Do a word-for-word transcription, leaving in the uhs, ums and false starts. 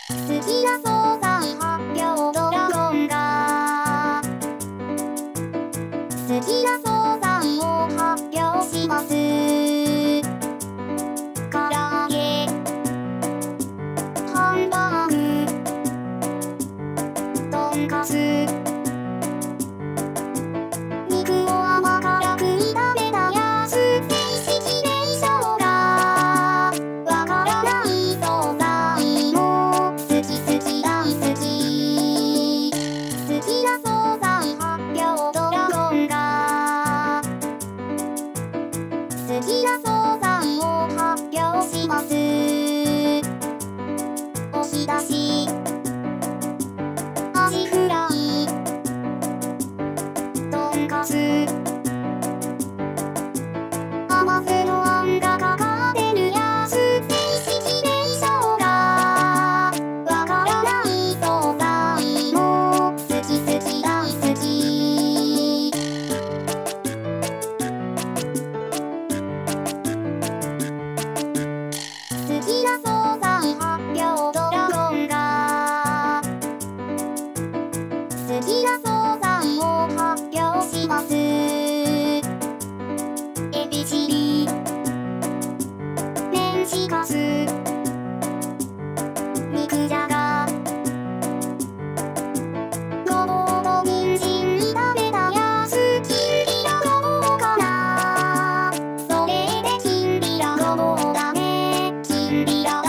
好きな惣菜発表ドラゴンが好きな惣菜を発表します。唐揚げ、ハンバーグ、とんかつ、肉を甘辛く炒めたやつ、正式名称がわからない惣菜も好き好き大好き。好きな惣菜発表ドラゴンが好きな惣菜を発表します。押し出し、アジフライ、とんかつ、甘酢のあんがかかってるやつ、正式名称がわからない惣菜も好き好き大好き。好きな惣菜発表ドラゴンが好きな惣菜を発表します。エビチリ、メンチカツ、肉じゃが、ごぼうと人参炒めたやつ、きんぴらごぼうかな。それできんぴらごぼうだね。きんぴら